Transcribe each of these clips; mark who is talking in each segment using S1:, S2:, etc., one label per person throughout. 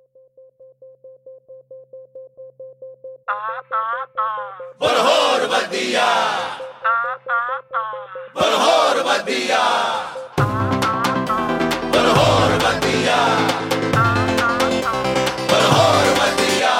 S1: बरहोर बदिया बरहोर बदिया बरहोर बदिया बरहोर बदिया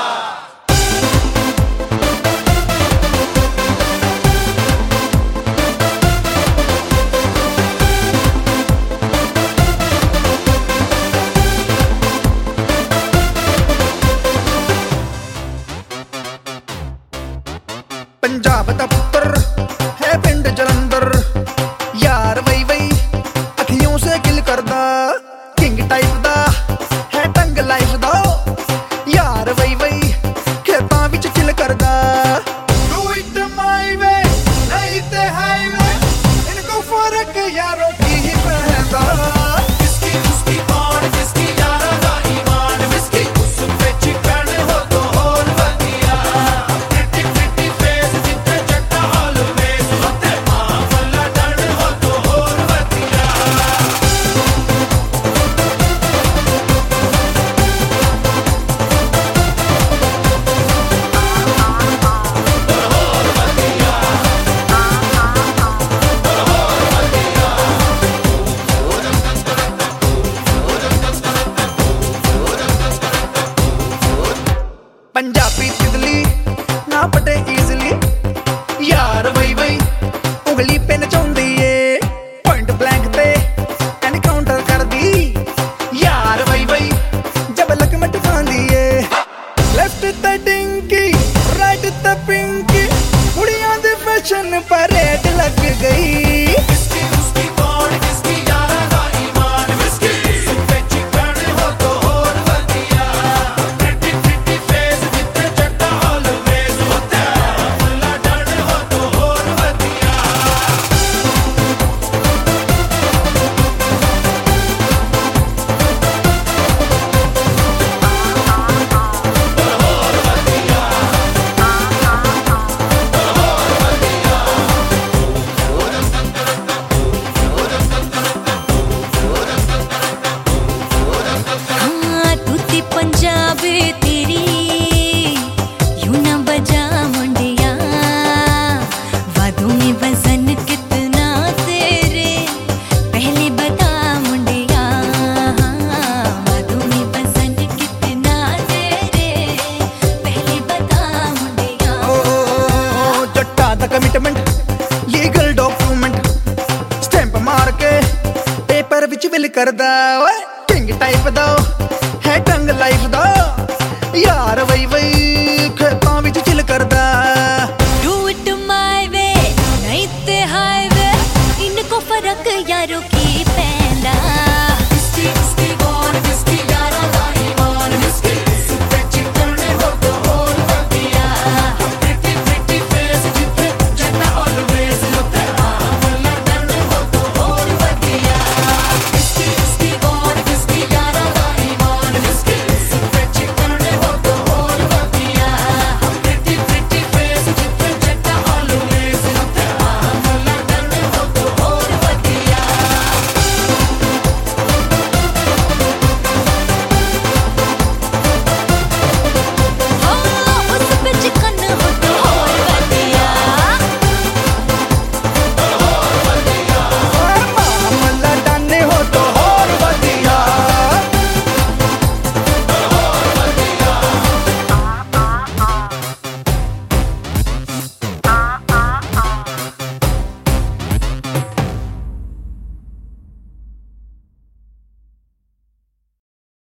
S2: पंजाब दा पुत्र है पिंड जलंधर, यार वही वही अखियों से किल करदा, किंग टाइप दा है टंग लाइफ दा, यार वही वही खेतां विच चिल करदा। Do it my way, नहीं ते हाईवे, इनको फर्क यारों की ही पैदा।
S1: किसकी उसकी कौन किसकी यारा दा ईमान विस्की उस पे चिकन हो तो और बदिया प्रिटी प्रिटी फेस जिते जट्टा ऑलवेज होते मां फल्ला डर हो तो और बदिया
S2: पंजाबी तितली ना पटे इजली, यार वही वही उंगली पे नचाउंदी ए, पॉइंट ब्लैंक ते एनकाउंटर कर दी, यार वही वही जब लकमट खांदी ए। लेफ्ट ते डिंकी राइट ते पिंकी, कुड़ियां दे फैशन परेड लग गई।
S1: किसकी उसकी कौन किसकी यारा दा ईमान विस्की उस पे चिकन हो तो और बदिया प्रिटी प्रिटी फेस जिते जट्टा ऑलवेज होते मां फल्ला डर हो तो और बदिया
S3: हाँ, तूती पंजाबी